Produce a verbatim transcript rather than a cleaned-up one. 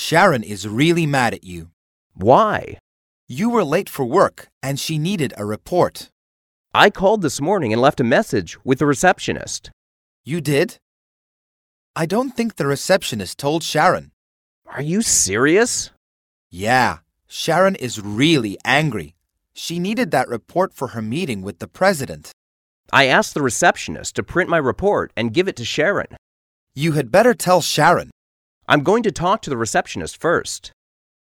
Sharon is really mad at you. Why? You were late for work and she needed a report. I called this morning and left a message with the receptionist. You did? I don't think the receptionist told Sharon. Are you serious? Yeah, Sharon is really angry. She needed that report for her meeting with the president. I asked the receptionist to print my report and give it to Sharon. You had better tell Sharon. I'm going to talk to the receptionist first.